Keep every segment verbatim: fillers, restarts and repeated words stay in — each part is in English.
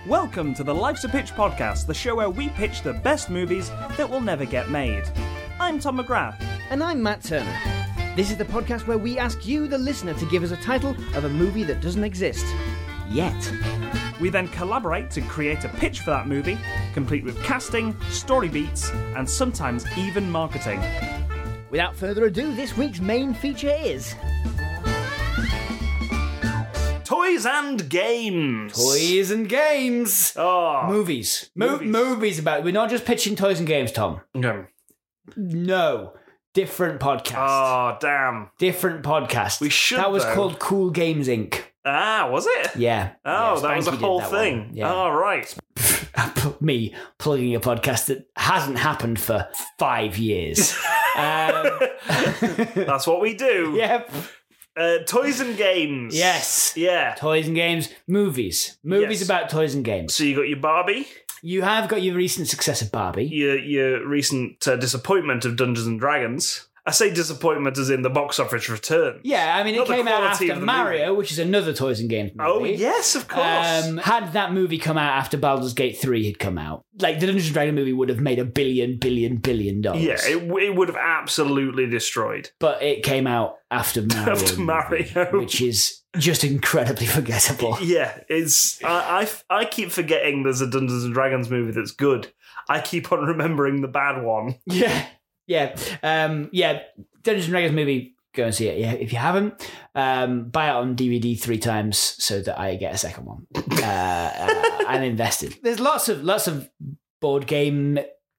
Welcome to the Life's a Pitch podcast, the show where we pitch the best movies that will never get made. I'm Tom McGrath. And I'm Matt Turner. This is the podcast where we ask you, the listener, to give us a title of a movie that doesn't exist. Yet. We then collaborate to create a pitch for that movie, complete with casting, story beats, and sometimes even marketing. Without further ado, this week's main feature is... Toys and games. Toys and games. Oh, Movies. Mo- Movies. movies about... We're not just pitching toys and games, Tom. okay. No. Different podcast. Oh, damn. Different podcast. We should, That was though. called Cool Games Incorporated. Ah, was it? Yeah. Oh, Yeah, that was a Spanky did whole that thing. one. Yeah. Oh, right. Me plugging a podcast that hasn't happened for five years. um, That's what we do. yep. Uh, toys and games. Yes. Yeah. Toys and games. Movies. Movies Yes. about toys and games. So you got your Barbie, You have got your recent success of Barbie. your your recent uh, disappointment of Dungeons and Dragons. I say disappointment as in the box office return. Yeah, I mean, Not it the came out quality after of the Mario, movie. which is another toys and games movie. Oh, yes, of course. Um, had that movie come out after Baldur's Gate three had come out, like the Dungeons and Dragons movie would have made a billion, billion, billion dollars. yeah, it, it would have absolutely destroyed. But it came out after Mario, After movie, Mario. which is just incredibly forgettable. Yeah, it's I, I I keep forgetting there's a Dungeons and Dragons movie that's good. I keep on remembering the bad one. Yeah, yeah, um, yeah. Dungeons and Dragons movie. Go and see it. Yeah, if you haven't, um, buy it on D V D three times so that I get a second one. Uh, uh, I'm invested. There's lots of lots of board game,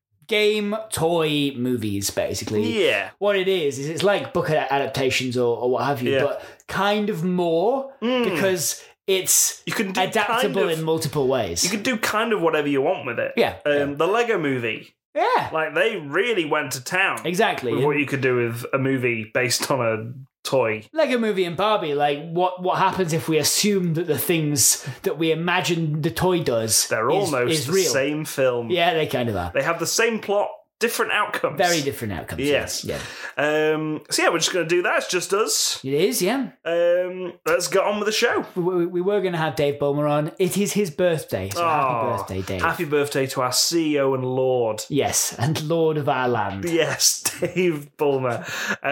game toy movies. Basically, Yeah. what it is is it's like book adaptations or, or what have you, Yeah. but kind of more Mm. because it's You can do adaptable kind of, in multiple ways. You can do kind of whatever you want with it. yeah, Um, the Lego movie, yeah, like they really went to town. exactly. With what you could do with a movie based on a toy. Lego Movie and Barbie, like what what happens if we assume that the things that we imagine the toy does They're is, almost is the real? same film. Yeah, they kind of are. They have the same plot, different outcomes. Very different outcomes. Yes. Yeah, Um, so yeah, we're just going to do that. It's just us. it is. Yeah, Um, let's get on with the show. we, we, we were going to have Dave Bulmer on. It is his birthday, so Oh, happy birthday, Dave. Happy birthday to our C E O and Lord. Yes, and Lord of our land. Yes, Dave Bulmer.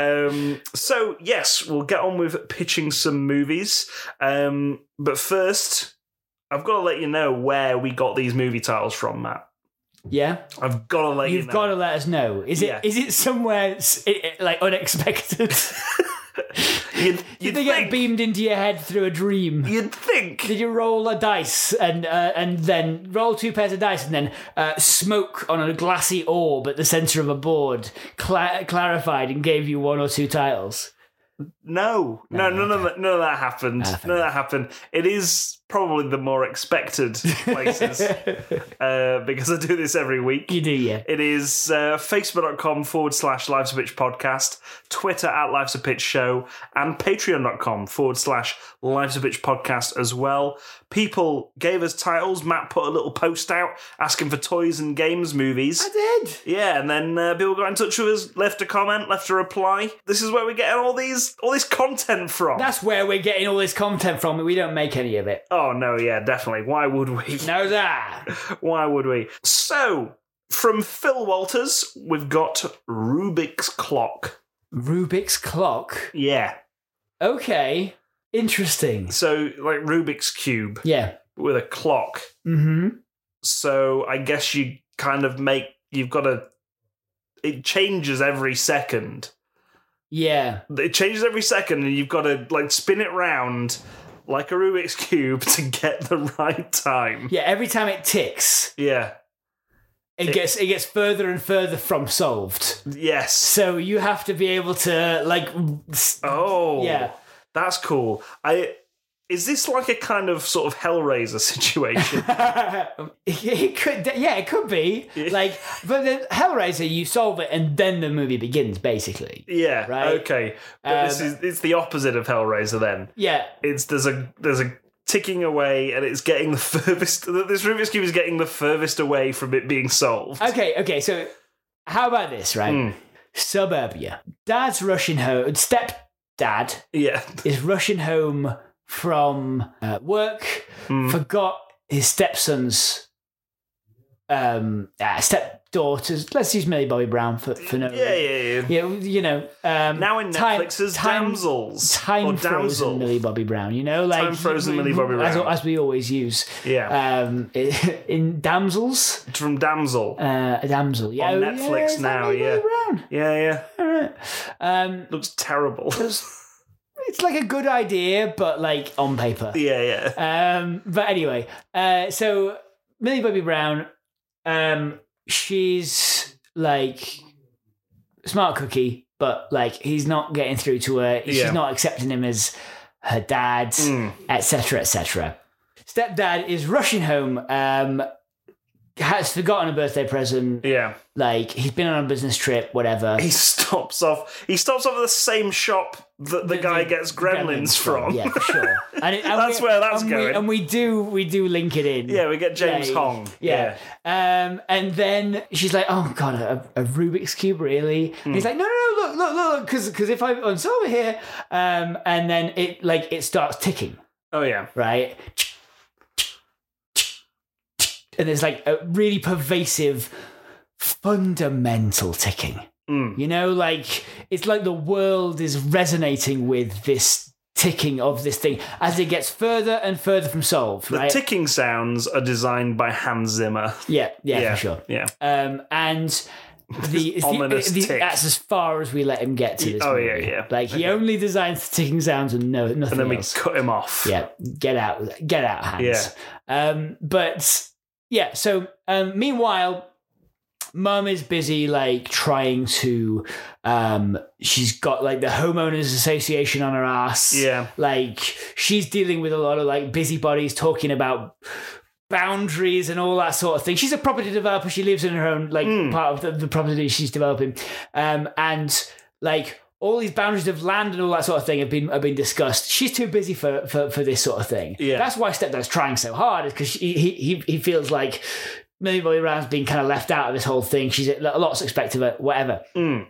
Um, so, yes, we'll get on with pitching some movies. Um, but first, I've got to let you know where we got these movie titles from, Matt. Yeah, I've got to let you you've know. got to let us know. Is it Yeah. is it somewhere s- it, it- like unexpected? You'd, Did you'd they get think. beamed into your head through a dream? You'd think. Did you roll a dice and uh, and then roll two pairs of dice and then uh, smoke on a glassy orb at the centre of a board cla- clarified and gave you one or two titles? No, no, none of that, none of that happened. Ah, fair None of that happened. It is probably the more expected places uh, because I do this every week. You do, yeah. It is uh, facebook.com forward slash Life's a Pitch podcast, Twitter at Life's a Pitch show, and patreon.com forward slash Life's a Pitch podcast as well. People gave us titles. Matt put a little post out asking for toys and games movies. I did. Yeah, and then uh, people got in touch with us, left a comment, left a reply. This is where we're getting all these, all this content from. That's where we're getting all this content from. We don't make any of it. Oh no, yeah, definitely. Why would we? No, that. Why would we? So, from Phil Walters, we've got Rubik's Clock. Rubik's Clock. Yeah. Okay. Interesting. So, like Rubik's Cube Yeah. with a clock. Mm-hmm. So, I guess you kind of make, you've got to, it changes every second. Yeah. It changes every second, and you've got to, like, spin it round like a Rubik's Cube to get the right time. Yeah, every time it ticks, Yeah. it, It- gets it gets further and further from solved. Yes. So you have to be able to, like... s- Oh. Yeah. That's cool. I is this like a kind of sort of Hellraiser situation? It could, yeah, it could be like, but the Hellraiser, you solve it and then the movie begins, basically. Yeah. Right. Okay. But this Um, is it's the opposite of Hellraiser then. Yeah, It's there's a there's a ticking away and it's getting the furthest. This Rubik's Cube is getting the furthest away from it being solved. okay, okay. So, how about this, right? Mm. Suburbia. Dad's rushing home. Stepdad Yeah. is rushing home from uh, work. Mm. Forgot his stepson's um, uh, stepdaughters. Let's use Millie Bobby Brown for for no. Yeah, yeah, yeah. Yeah, you know. Um, now in time- Netflix as time- damsels Time or frozen damsel. Millie Bobby Brown. You know, like Time frozen Millie Bobby as, Brown. as we always use. Yeah, Um, in damsels, from Damsel. uh, a damsel. Yeah, On oh, Netflix yeah, is that now, Millie yeah. Bobby Brown? Yeah, yeah. All right. Um, Looks terrible. it's like a good idea, but like on paper. yeah, yeah. Um, but anyway, uh, so Millie Bobby Brown, um, she's like smart cookie, but like he's not getting through to her. She's Yeah. not accepting him as her dad, Mm. et cetera, et cetera. Stepdad is rushing home. Um, has forgotten a birthday present. Yeah. Like he's been on a business trip, whatever. He stops off. He stops off at the same shop that the, guy gets gremlins, from. Yeah, for sure. And, it, and That's we, where that's and going. We, and we do we do link it in. Yeah, we get James Yeah, Hong. Yeah. Um, and then she's like, "Oh God, a, a Rubik's cube, really?" And he's like, "No, no, no, look, look, look, because because if I unsolve it here," um, and then it like it starts ticking, Oh yeah. right? And there's like a really pervasive, fundamental ticking. Mm. You know, like it's like the world is resonating with this ticking of this thing as it gets further and further from solved. The Right? ticking sounds are designed by Hans Zimmer. yeah, yeah, Yeah, for sure. Yeah. Um, and the, it's the- Ominous the- tick. that's as far as we let him get to this. Oh, movie. yeah, yeah. Like he Okay. only designs the ticking sounds and no nothing And then we else. cut him off. Yeah, get out, get out, Hans. Um, but yeah, so um, meanwhile, Mum is busy like trying to. Um, she's got like the homeowners association on her ass. Yeah. Like she's dealing with a lot of like busybodies talking about boundaries and all that sort of thing. She's a property developer. She lives in her own like Mm. part of the, the property she's developing, um, and like all these boundaries of land and all that sort of thing have been have been discussed. She's too busy for for, for this sort of thing. Yeah. That's why Stepdad's trying so hard, is because he, he he feels like Millie Bobby Brown's been kind of left out of this whole thing. She's a lot's expected of her, whatever. Mm.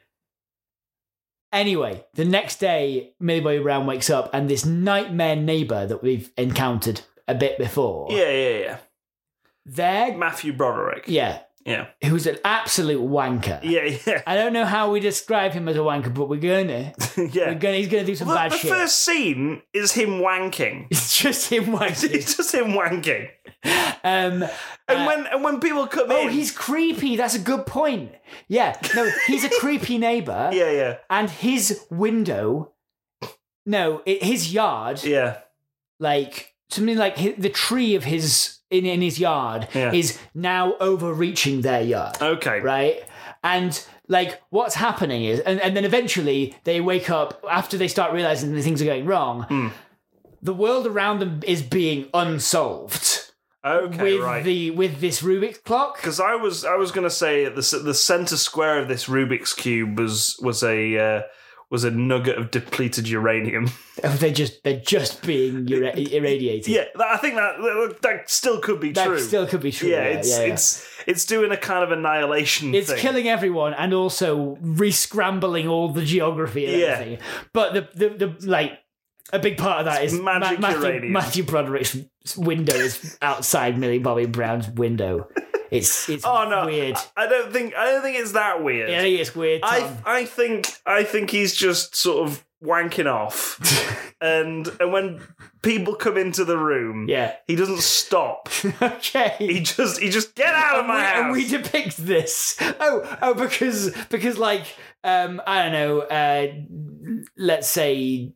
Anyway, the next day, Millie Bobby Brown wakes up, and this nightmare neighbour that we've encountered a bit before, Yeah, yeah, yeah. there, Matthew Broderick. yeah, Yeah. who's an absolute wanker. Yeah, yeah. I don't know how we describe him as a wanker, but we're gonna, yeah. we're gonna, he's gonna do some the bad the shit. first scene is him wanking. It's just him wanking. It's just him wanking. Um, And uh, when and when people come oh, in, he's creepy. That's a good point. Yeah, no, he's a creepy neighbour. yeah, yeah, And his window, no, it, his yard, yeah, like something like hi the tree of his in, in his yard Yeah. is now overreaching their yard, okay, right? And like what's happening is, and, and then eventually they wake up after they start realizing that things are going wrong. Hmm. The world around them is being unsolved okay, with right. the with this Rubik's clock. Because I was I was going to say the c- the center square of this Rubik's cube was was a uh, was a nugget of depleted uranium. They're just they're just being ira- irradiated. yeah, that, I think that that- that still could be that true. still could be true. yeah, Yeah, it's yeah, yeah. it's it's doing a kind of annihilation. It's thing. killing everyone and also re-scrambling all the geography and Yeah. everything. But the, the the like a big part of that is magic Matthew, uranium. Matthew Broderick's window is outside Millie Bobby Brown's window. It's it's Oh no, weird. I don't think I don't think it's that weird. Yeah, it's weird. I Tom. I think I think he's just sort of wanking off, and and when people come into the room, yeah. he doesn't stop. Okay. He just he just get out of and my we, house. and we depict this. Oh, oh, because because like um, I don't know. Uh, let's say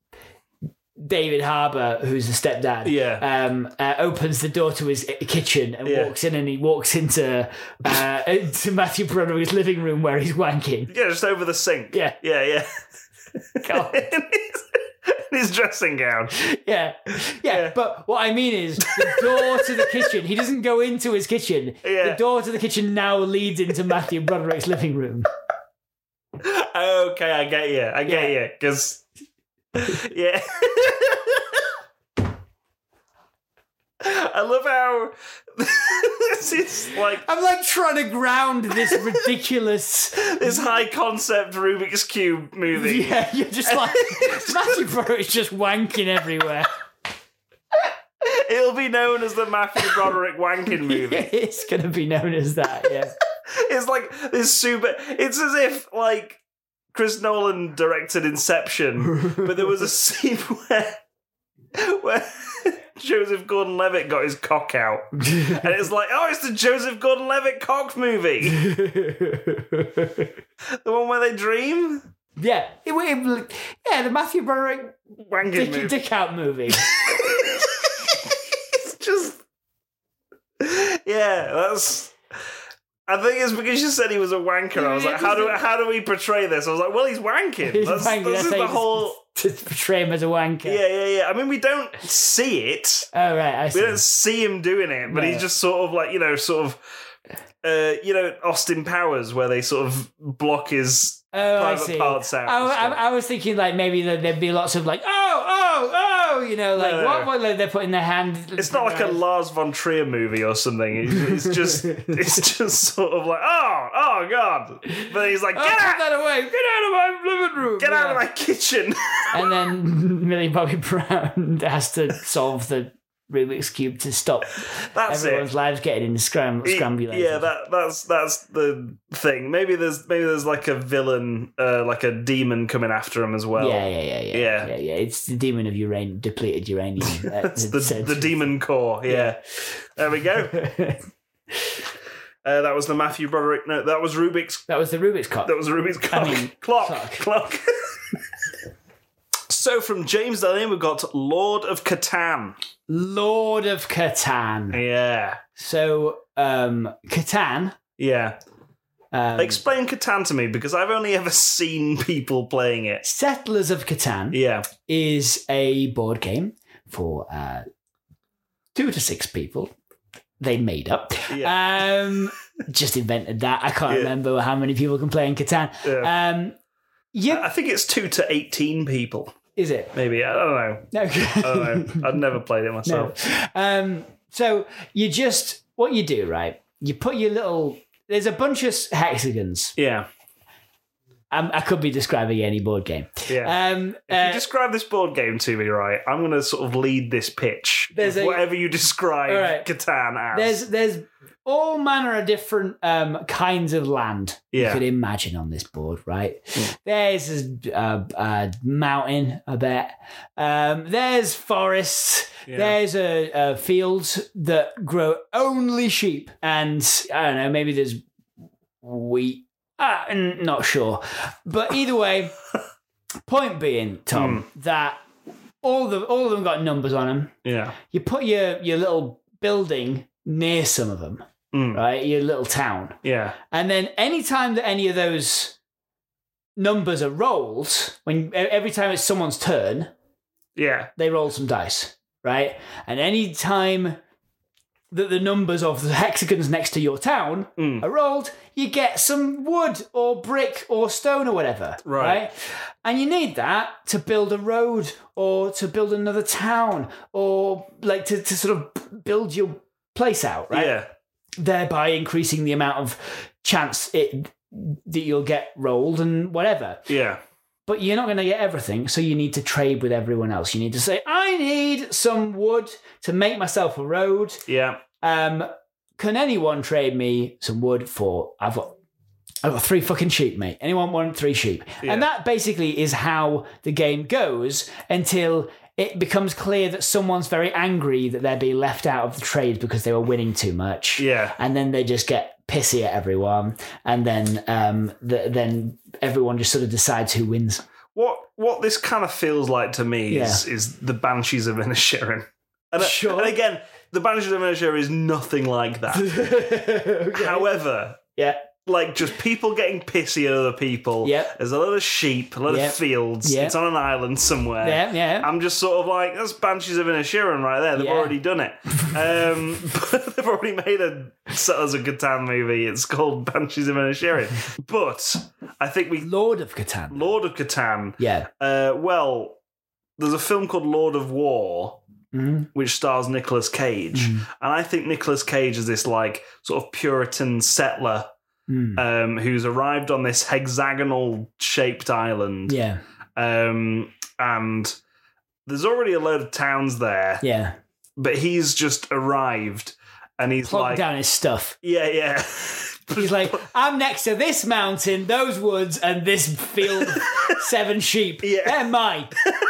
David Harbour, who's the stepdad, Yeah. um, uh, opens the door to his kitchen and Yeah. walks in, and he walks into uh, to Matthew Broderick's living room where he's wanking. Yeah, just over the sink. Yeah. yeah, yeah. God. in, his, in his dressing gown. Yeah. yeah, Yeah. But what I mean is the door to the kitchen. He doesn't go into his kitchen. Yeah. The door to the kitchen now leads into Matthew Broderick's living room. Okay, I get you. I get Yeah. you. Because yeah. I love how this is like I'm like trying to ground this ridiculous. this high concept Rubik's Cube movie. Yeah, you're just like Matthew Broderick's just wanking everywhere. It'll be known as the Matthew Broderick wanking movie. It's going to be known as that, yeah. It's like this super. It's as if like Chris Nolan directed Inception, but there was a scene where where Joseph Gordon-Levitt got his cock out, and it's like, oh, it's the Joseph Gordon-Levitt cock movie, the one where they dream. Yeah, it, it, yeah, the Matthew Broderick wanking dick, movie. dick out movie. It's just, yeah, that's. I think it's because you said he was a wanker. I was like, how do how do we portray this? I was like, well, he's wanking. He's That's, wanking. that's That's the how you whole. To portray him as a wanker. Yeah, yeah, yeah. I mean, we don't see it. Oh, right, I see. We don't see him doing it, but No. he's just sort of like, you know, sort of, uh, you know, Austin Powers, where they sort of block his Oh, I private see. parts out. I, and I, stuff. I was thinking like maybe that there'd be lots of like, oh, oh, oh, you know, like No, no. what, what like they're putting their hand. It's not like a Lars von Trier movie or something. It's, it's just, it's just sort of like, oh, oh god. But he's like, Oh, get put out, that away! Get out of my living room! get out of Yeah. my kitchen. And then Millie Bobby Brown has to solve the Rubik's Cube to stop That's everyone's it. lives getting in scram- scrambulated. Yeah, that that's that's the thing. Maybe there's maybe there's like a villain, uh, like a demon coming after him as well. yeah, yeah, yeah, yeah, Yeah. yeah, yeah. It's the demon of uranium, depleted uranium. That's the the demon core. Yeah, there we go. Uh, that was the Matthew Broderick. No, that was Rubik's. That was the Rubik's Clock. That was Rubik's clock. mean, clock. clock. Clock. So from James Dillon, we've got Lord of Catan. Lord of Catan. Yeah. So, um, Catan. Yeah. Um, Explain Catan to me, because I've only ever seen people playing it. Settlers of Catan Yeah. is a board game for uh, two to six people. They made up. Yeah. Um, just invented that. I can't Yeah. remember how many people can play in Catan. Yeah. Um, yeah, I think it's two to eighteen people. is it? Maybe. I don't know. No. I don't know. I've never played it myself. No. Um, so you just, what you do, right? You put your little, there's a bunch of hexagons. Yeah. Um, I could be describing any board game. Yeah. Um, If uh, you describe this board game to me, right, I'm going to sort of lead this pitch. There's a- whatever you describe All right. Catan as. There's there's all manner of different um, kinds of land Yeah. you could imagine on this board, right? There's a, a mountain, I bet. Um, there's forests. Yeah. There's a, a fields that grow only sheep, and I don't know, maybe there's wheat. Ah, I'm not sure, but either way, point being, Tom, that all the all of them got numbers on them. Yeah. You put your your little building near some of them, Mm. right? Your little town. Yeah. And then anytime that any of those numbers are rolled, when every time it's someone's turn, Yeah. they roll some dice, right? And any time that the numbers of the hexagons next to your town Mm. are rolled, you get some wood or brick or stone or whatever, Right. right? And you need that to build a road or to build another town or like to, to sort of build your place out, right? Yeah. Thereby increasing the amount of chance it that you'll get rolled and whatever. Yeah. But you're not going to get everything, so you need to trade with everyone else. You need to say, I need some wood to make myself a road. Yeah. Um, can anyone trade me some wood for? I've got, I've got three fucking sheep, mate. Anyone want three sheep? Yeah. And that basically is how the game goes until it becomes clear that someone's very angry that they're being left out of the trade because they were winning too much. Yeah. And then they just get pissy at everyone, and then um, the, then everyone just sort of decides who wins. What what this kind of feels like to me is is the Banshees of Inisherin. And, Sure. and again, the Banshees of Inisherin is nothing like that. Okay. However, Yeah. like just people getting pissy at other people. Yep. There's a lot of sheep, a lot Yep. of fields. Yep. It's on an island somewhere. Yeah, yeah. I'm just sort of like, that's Banshees of Inisherin right there. They've Yeah. already done it. Um, but they've already made a Settlers of Catan movie. It's called Banshees of Inisherin. But I think we... Lord of Catan. Lord of Catan. Yeah. Uh, well, there's a film called Lord of War, Mhm. which stars Nicolas Cage. Mm. And I think Nicolas Cage is this like sort of Puritan settler Mm. um, who's arrived on this hexagonal shaped island. Yeah. Um, and there's already a load of towns there. Yeah. but he's just arrived and he's Plunk like, down his stuff. yeah, yeah. He's like, I'm next to this mountain, those woods, and this field of seven sheep. Yeah. They're mine.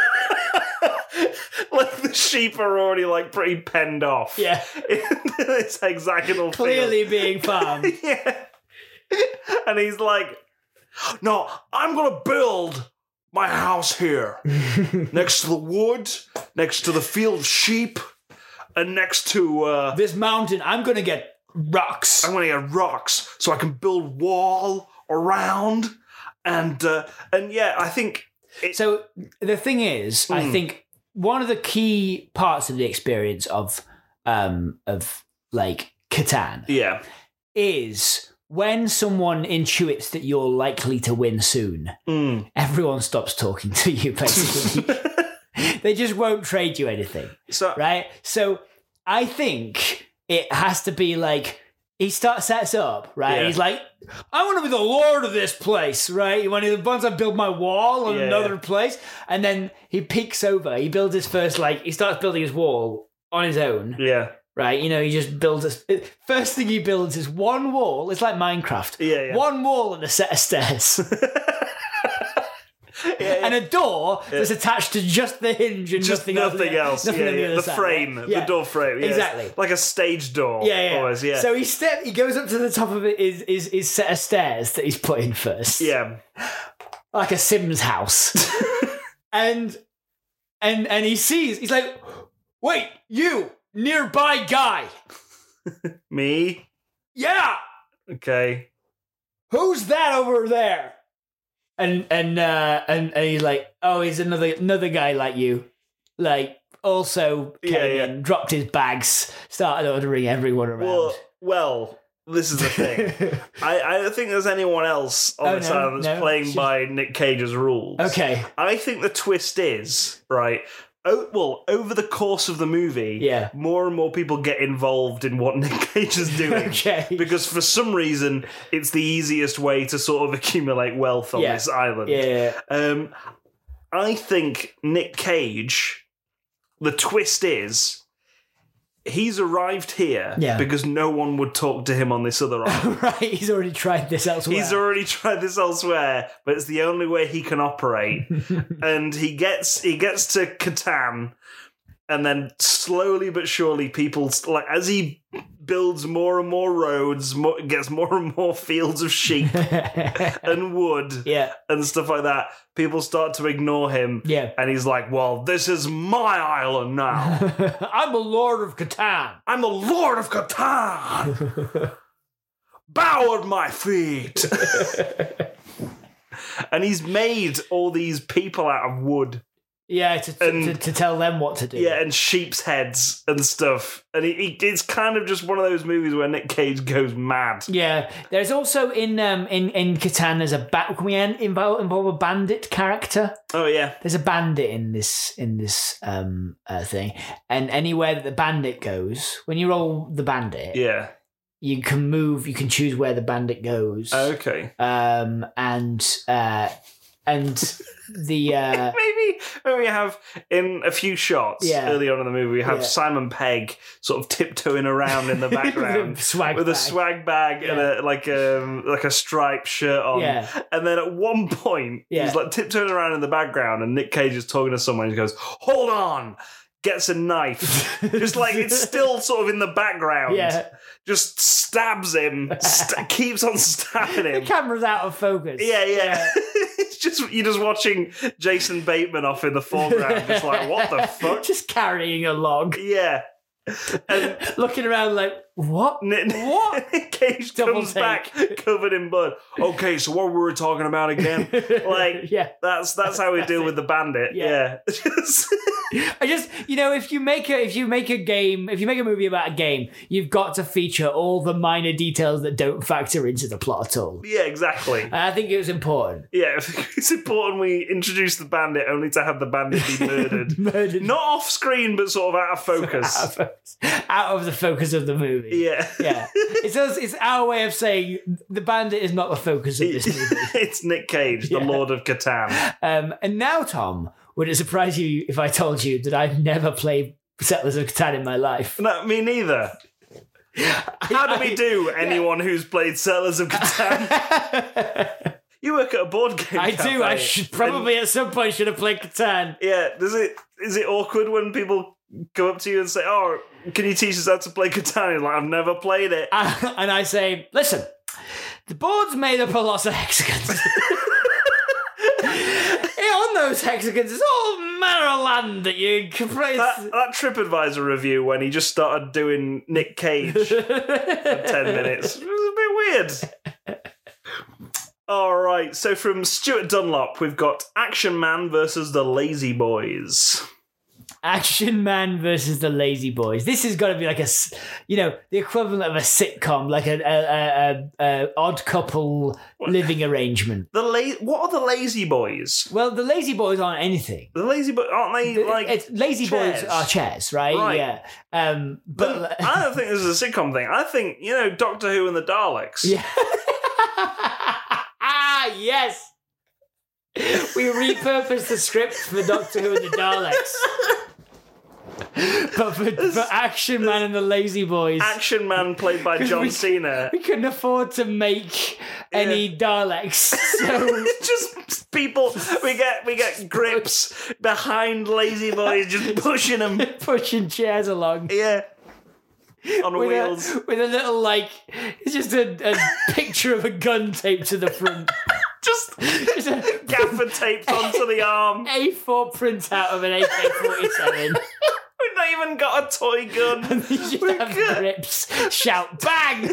Like the sheep are already like pretty penned off. Yeah. In this hexagonal Clearly field. being farmed. Yeah. And he's like, no, I'm going to build my house here. Next to the wood, next to the field of sheep, and next to... Uh, This mountain, I'm going to get rocks. I'm going to get rocks so I can build wall around. And, uh, and yeah, I think... It, So the thing is, I Mm. think one of the key parts of the experience of um of like Catan yeah. is when someone intuits that you're likely to win soon, Mm. everyone stops talking to you, basically. They just won't trade you anything, So, right? So I think it has to be like, he starts sets up, right? Yeah. And he's like, I want to be the lord of this place, right? When he, once I build my wall on Yeah, another yeah. place, and then he peeks over, he builds his first, like, he starts building his wall on his own, yeah. right? You know, he just builds a, first thing he builds is one wall. It's like Minecraft. Yeah, yeah. One wall and a set of stairs. Yeah, yeah. And a door that's attached to just the hinge and Just nothing, nothing, on the, else. Nothing yeah, on the yeah. other The side, frame, right? Yeah. the door frame. Yeah. Exactly. Like a stage door. Yeah, yeah. Almost, yeah. So he step, he goes up to the top of it is is is set of stairs that he's put in first. yeah. Like a Sims house. and and and he sees, he's like, wait, you, nearby guy. Me? Yeah. Okay. Who's that over there? And and uh and, and he's like, oh, he's another another guy like you. Like also came Yeah, yeah. in, dropped his bags, started ordering everyone around. Well, well, this is the thing. I, I don't think there's anyone else on Oh, this no, island that's no, playing it's by Nick Cage's rules. Okay. I think the twist is, right, oh, well, over the course of the movie, Yeah. more and more people get involved in what Nick Cage is doing. Okay. Because for some reason, it's the easiest way to sort of accumulate wealth on Yeah. this island. Yeah. Um, I think Nick Cage, the twist is, he's arrived here Yeah. because no one would talk to him on this other island. Right, he's already tried this elsewhere. He's already tried this elsewhere, but it's the only way he can operate. And he gets he gets to Catan, and then slowly but surely, people like as he builds more and more roads, more, gets more and more fields of sheep and wood Yeah, and stuff like that. People start to ignore him, yeah. and he's like, "Well, this is my island now. I'm the Lord of Catan. I'm the Lord of Catan. Bow at my feet." And he's made all these people out of wood. Yeah, to, to, And- to, to tell them what to do. Yeah, and sheep's heads and stuff. And he, he, it's kind of just one of those movies where Nick Cage goes mad. Yeah, there's also in um in in Catan there's a ba- can we en- involve involve a bandit character? Oh, yeah. There's a bandit in this in this um uh, thing, and anywhere that the bandit goes, when you roll the bandit, Yeah. you can move. You can choose where the bandit goes. Okay. Um and uh and the uh Maybe when we have, in a few shots Yeah. early on in the movie, we have Yeah. Simon Pegg sort of tiptoeing around in the background. with a swag With a bag. swag bag and a like a like a striped shirt on, Yeah. and then at one point Yeah. he's like tiptoeing around in the background, and Nick Cage is talking to someone. He goes, "Hold on," gets a knife, just like it's still sort of in the background. Yeah. Just stabs him, st- keeps on stabbing The him. camera's out of focus. Yeah, yeah. It's just you're just watching Jason Bateman off in the foreground, just like, what the fuck? Just carrying a log, Yeah. And looking around like, what? Nick, What? Nick Cage Double comes take. back covered in blood. Okay, so what were we talking about again? Like, yeah. that's that's how we deal with the bandit. Yeah. Yeah. Just- I just, you know, if you make a if you make a game, if you make a movie about a game, you've got to feature all the minor details that don't factor into the plot at all. yeah, exactly. And I think it was important. Yeah, it's important we introduce the bandit only to have the bandit be murdered. Murdered. Not off screen, but sort of out of focus. out of, out of the focus of the movie. Yeah. Yeah. It's us, it's our way of saying the bandit is not the focus of this movie. It's Nick Cage, the Yeah. Lord of Catan. Um, and now, Tom, would it surprise you if I told you that I've never played Settlers of Catan in my life. No, me neither. How do we do anyone yeah. who's played Settlers of Catan? You work at a board game I cafe, do. I should probably and, at some point should have played Catan. Yeah. Does it is it awkward when people go up to you and say, "Oh, can you teach us how to play Catan?" You're like, I've never played it. Uh, and I say, listen, the board's made up of lots of hexagons. On those hexagons, it's all manner of land that you can play. That, that TripAdvisor review when he just started doing Nick Cage for ten minutes. It was a bit weird. All right, so from Stuart Dunlop, we've got Action Man versus the Lazy Boys. Action Man versus the Lazy Boys. This has got to be like a, you know, the equivalent of a sitcom, like a, a, a, a odd couple what? living arrangement. The la- What are the Lazy Boys? Well, the Lazy Boys aren't anything. The Lazy Boys aren't they the, like it's, Lazy chairs? Boys are chairs, right? right. Yeah. Um, but, but I don't think this is a sitcom thing. I think you know Doctor Who and the Daleks. Yeah. ah, yes. We repurposed the script for Doctor Who and the Daleks. But for, for Action Man and the Lazy Boys, Action Man played by John we, Cena. We couldn't afford to make yeah. any Daleks, so just people. We get we get grips behind Lazy Boys, just pushing them, pushing chairs along. Yeah, on with wheels a, with a little like it's just a, a picture of a gun taped to the front. Just, just a gaffer taped onto the arm. A four printout of an A K forty-seven. We've not even got a toy gun. And they just we have could. grips. Shout, bang!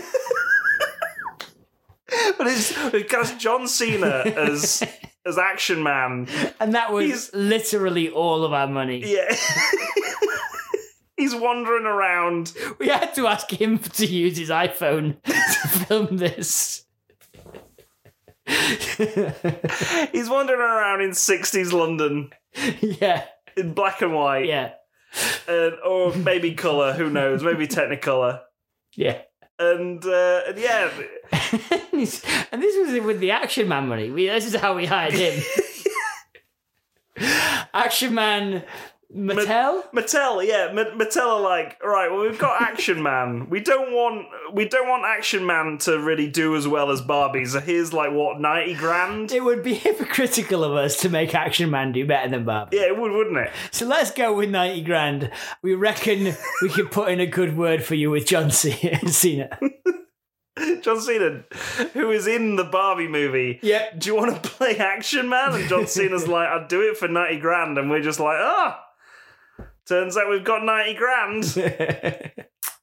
But it's, it cast John Cena as as Action Man. And that was He's, literally all of our money. Yeah. He's wandering around. We had to ask him to use his iPhone to film this. He's wandering around in sixties London. Yeah. In black and white. Yeah. And, or maybe colour, who knows? Maybe Technicolor. Yeah. And, uh, and yeah. And this was with the Action Man money. We, this is how we hired him. Action Man... Mattel? Ma- Mattel, yeah. Ma- Mattel are like, all right, well, we've got Action Man. We don't want we don't want Action Man to really do as well as Barbie. So here's like what ninety grand. It would be hypocritical of us to make Action Man do better than Barbie. Yeah, it would, wouldn't it? So let's go with ninety grand. We reckon we can put in a good word for you with John Cena. John Cena, who is in the Barbie movie. Yep. Do you want to play Action Man? And John Cena's like, I'd do it for ninety grand, and we're just like, ah. Oh. Turns out we've got ninety grand.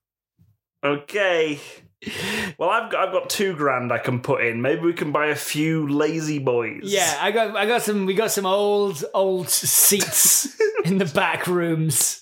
Okay. Well, I've got I've got two grand I can put in. Maybe we can buy a few Lazy Boys. Yeah, I got I got some. We got some old old seats in the back rooms.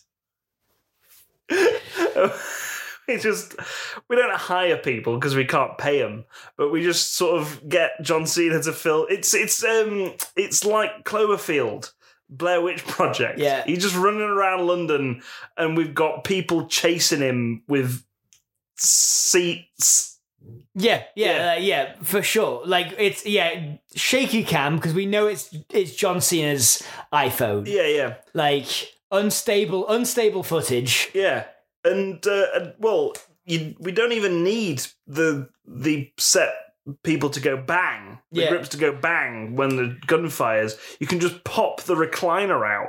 We just we don't hire people because we can't pay them, but we just sort of get John Cena to fill. It's it's um it's like Cloverfield. Blair Witch Project. Yeah. He's just running around London and we've got people chasing him with seats. Yeah, yeah, Yeah. uh, yeah, for sure. Like it's yeah, shaky cam because we know it's it's John Cena's iPhone. Yeah, yeah. Like unstable unstable footage. Yeah. And uh, and, well, you, we don't even need the the set people to go bang, the Yeah. grips to go bang when the gun fires. You can just pop the recliner out.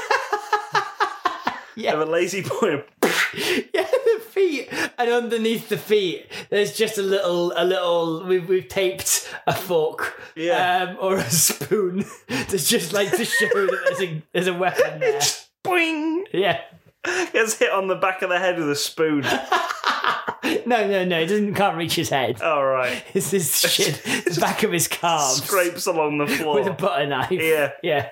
Yeah. Have a Lazy Boy. Yeah, the feet, and underneath the feet, there's just a little, a little. We've we've taped a fork, Yeah. um, or a spoon. That's just like to show that there's a there's a weapon there. Boing! Yeah. Gets hit on the back of the head with a spoon. No, no, no. It doesn't. Can't reach his head. All right. It's this shit. The back of his calves. Scrapes along the floor with a butter knife. Yeah. Yeah.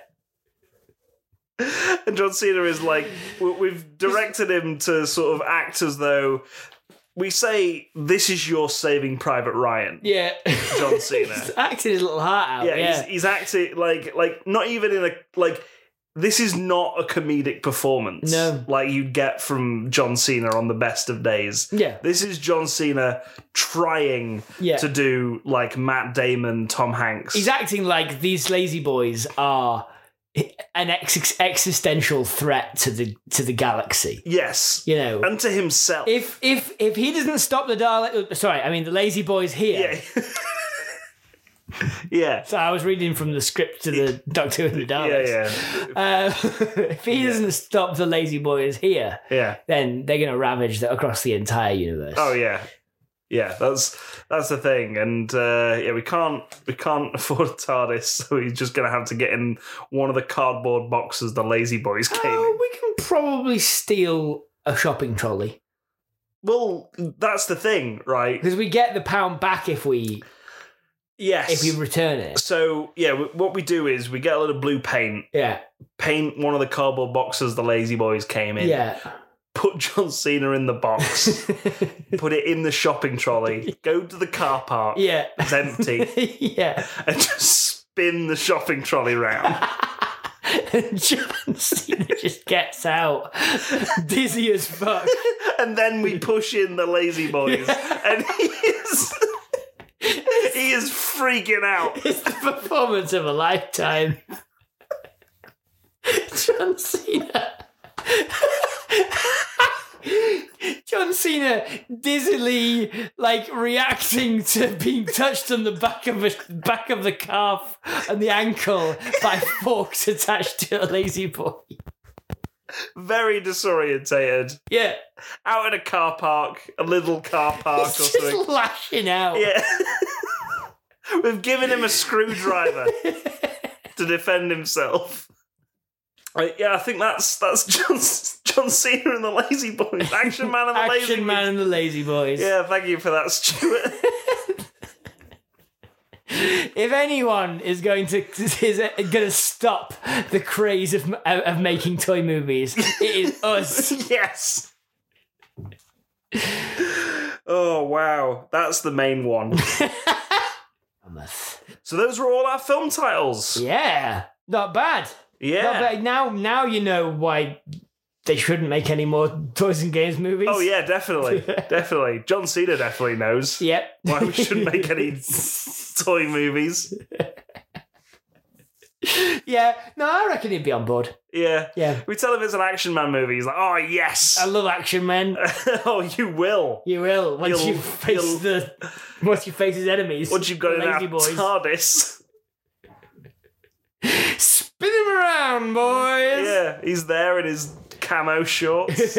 And John Cena is like, we've directed him to sort of act as though we say, this is your Saving Private Ryan. Yeah. John Cena. He's acting his little heart out. Yeah, Yeah. He's, he's acting like, like, not even in a, like, this is not a comedic performance. No. Like you'd get from John Cena on the best of days. Yeah. This is John Cena trying Yeah. to do like Matt Damon, Tom Hanks. He's acting like these Lazy Boys are an ex- existential threat to the to the galaxy. Yes. You know, and to himself. if if if he doesn't stop the Dalek, sorry, I mean the Lazy Boys here. Yeah. Yeah. So I was reading from the script to the Doctor and the Daleks. Yeah, yeah. Uh, if he yeah. doesn't stop the Lazy Boys here, yeah, then they're going to ravage the, across the entire universe. Oh yeah, yeah. That's that's the thing, and uh, yeah, we can't we can't afford a TARDIS, so he's just going to have to get in one of the cardboard boxes the Lazy Boys came oh, in. We can probably steal a shopping trolley. Well, that's the thing, right? Because we get the pound back if we. Yes. If you return it. So, yeah, what we do is we get a little blue paint. Yeah. Paint one of the cardboard boxes the Lazy Boys came in. Yeah. Put John Cena in the box. Put it in the shopping trolley. Go to the car park. Yeah. It's empty. Yeah. And just spin the shopping trolley round. And John Cena just gets out, dizzy as fuck. And then we push in the Lazy Boys. Yeah. And he is... He is freaking out. It's the performance of a lifetime. John Cena. John Cena dizzily, like, reacting to being touched on the back of the back of the calf and the ankle by forks attached to a Lazy Boy. Very disorientated. Yeah. Out in a car park, a little car park He's or just something. lashing out. Yeah. We've given him a screwdriver to defend himself. I, yeah, I think that's that's John, John Cena and the Lazy Boys. Action Man and the Action Lazy Boys. Action Man and the Lazy Boys. Yeah, thank you for that, Stuart. If anyone is going to is going to stop the craze of of making toy movies, it is us. Yes. Oh wow, that's the main one. So those were all our film titles. Yeah, not bad. Yeah. Not bad. Now, now you know why they shouldn't make any more Toys and Games movies. Oh yeah, definitely, definitely. John Cena definitely knows. Yep. Why we shouldn't make any toy movies. Yeah, no, I reckon he'd be on board. Yeah. Yeah. We tell him it's an Action Man movie. He's like, oh, yes. I love Action Man. Oh, you will. You will. Once You'll- you face you'll- the... Once you face his enemies. Once you've got the in our Lazy Boys. TARDIS. Spin him around, boys! Yeah, he's there in his camo shorts.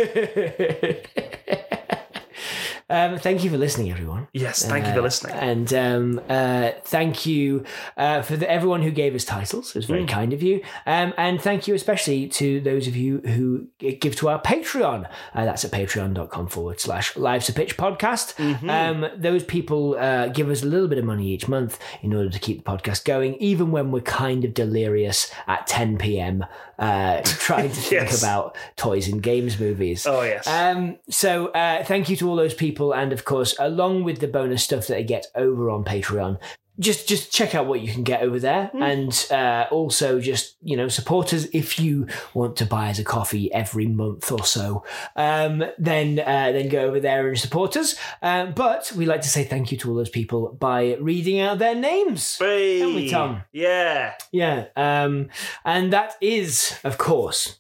Um, thank you for listening, everyone. Yes, thank you Uh, for listening. And um, uh, thank you uh, for the, everyone who gave us titles. It was very Mm. kind of you. Um, and thank you especially to those of you who give to our Patreon. Uh, that's at patreon.com forward slash Lives to Pitch podcast. Mhm. Um, those people uh, give us a little bit of money each month in order to keep the podcast going, even when we're kind of delirious at ten p.m. Uh, trying to think Yes. about toys and games movies. Oh, yes. Um, so uh, thank you to all those people, and of course, along with the bonus stuff that I get over on Patreon, just just check out what you can get over there, Mm. and uh, also just you know support us if you want to buy us a coffee every month or so. Um, then uh, then go over there and support us. Um, but we like to say thank you to all those people by reading out their names. Hey. Don't we, Tom? Yeah. Yeah, um, and that is, of course,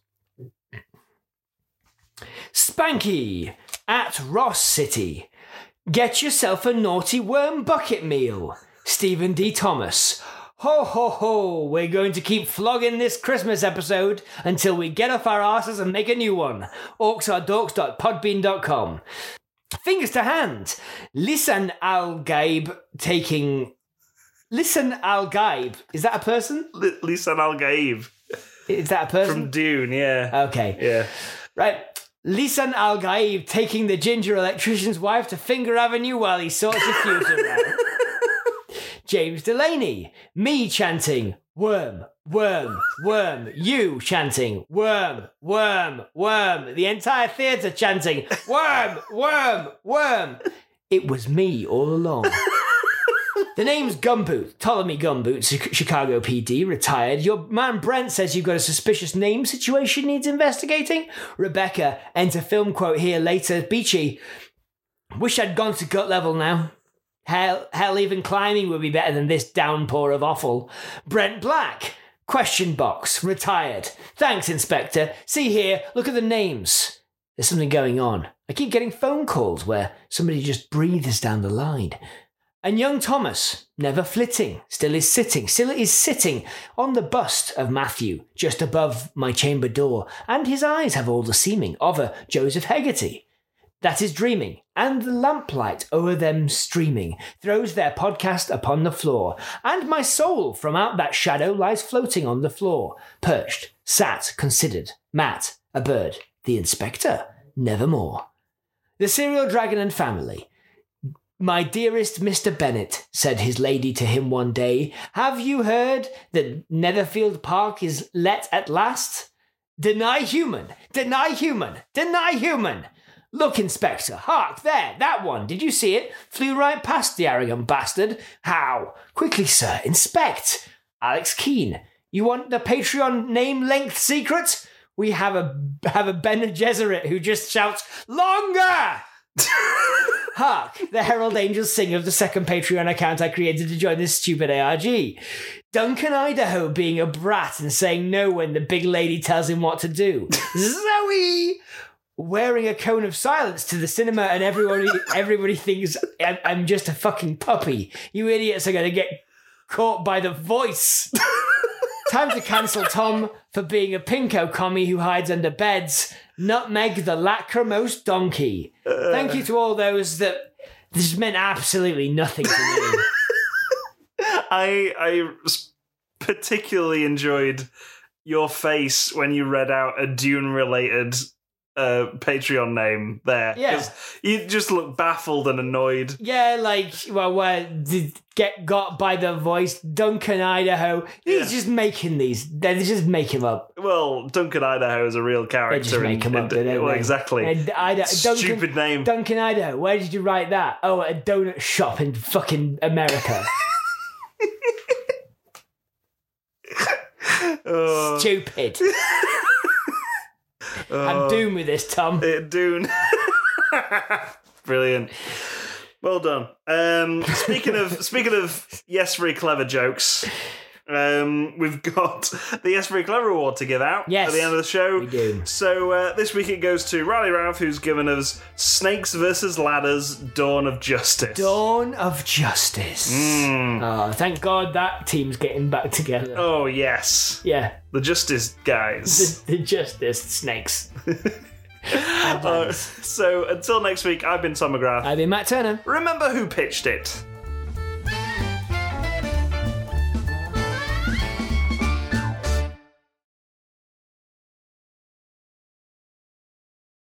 Spanky at Ross City. Get yourself a naughty worm bucket meal. Stephen D. Thomas. Ho ho ho, we're going to keep flogging this Christmas episode until we get off our asses and make a new one. orcs are dorks dot podbean dot com. Fingers to hand. Listen Al Gaib taking... Listen Al Gaib. Is that a person? L- Lisan Al Gaib Is that a person? from Dune, yeah. Okay. Yeah. Right. Lisan Al Gaib taking the ginger electrician's wife to Finger Avenue while he sorts the fuse around. James Delaney. Me chanting, worm, worm, worm. You chanting, worm, worm, worm. The entire theatre chanting, worm, worm, worm. It was me all along. The name's Gumboot, Ptolemy Gumboot, Chi- Chicago P D, retired. Your man Brent says you've got a suspicious name situation needs investigating. Rebecca, enter film quote here later. Beachy, wish I'd gone to gut level now. Hell, hell, even climbing would be better than this downpour of offal. Brent Black, Question box. Retired. Thanks, Inspector. See here. Look at the names. There's something going on. I keep getting phone calls where somebody just breathes down the line. And young Thomas, never flitting, still is sitting, still is sitting on the bust of Matthew, just above my chamber door, and his eyes have all the seeming of a Joseph Hegarty. That is dreaming, and the lamplight o'er them streaming throws their podcast upon the floor, and my soul from out that shadow lies floating on the floor, perched, sat, considered, Matt, a bird, the inspector, nevermore. The Serial Dragon and Family. My dearest Mister Bennet, said his lady to him one day, have you heard that Netherfield Park is let at last? Deny human, deny human, deny human. Look, Inspector, hark, there, that one, did you see it? Flew right past the arrogant bastard. How? Quickly, sir, inspect. Alex Keane, you want the Patreon name length secret? We have a have a Bene Gesserit who just shouts, longer! Hark, the Herald Angels sing of the second Patreon account I created to join this stupid A R G. Duncan Idaho being a brat and saying no when the big lady tells him what to do. Zoe! Wearing a cone of silence to the cinema and everybody everybody thinks I'm, I'm just a fucking puppy. You idiots are going to get caught by the voice. Time to cancel Tom for being a pinko commie who hides under beds. Nutmeg the lachrymose donkey. Uh, Thank you to all those that this meant absolutely nothing to me. I I particularly enjoyed your face when you read out a Dune-related uh, Patreon name there. Yeah. You just look baffled and annoyed. Yeah, like, well, where did get got by the voice, Duncan Idaho. He's yeah. just making these. They just make him up. Well, Duncan Idaho is a real character. They just make him up, don't they? Well, exactly. And Ida- Stupid Duncan, name. Duncan Idaho, where did you write that? Oh, at a donut shop in fucking America. oh. Stupid. Oh, I'm doomed with this, Tom. It Dune. Brilliant. Well done. Um, speaking of speaking of Yes Very Clever jokes, um, we've got the Yes Very Clever Award to give out yes, at the end of the show. We do. So uh, this week it goes to Riley Ralph, who's given us Snakes versus Ladders: Dawn of Justice. Dawn of Justice. Mm. Oh, thank God that team's getting back together. Oh yes. Yeah. The Justice guys. The, the Justice Snakes. uh, so until next week, I've been Tom McGrath. I've been Matt Turner. Remember who pitched it.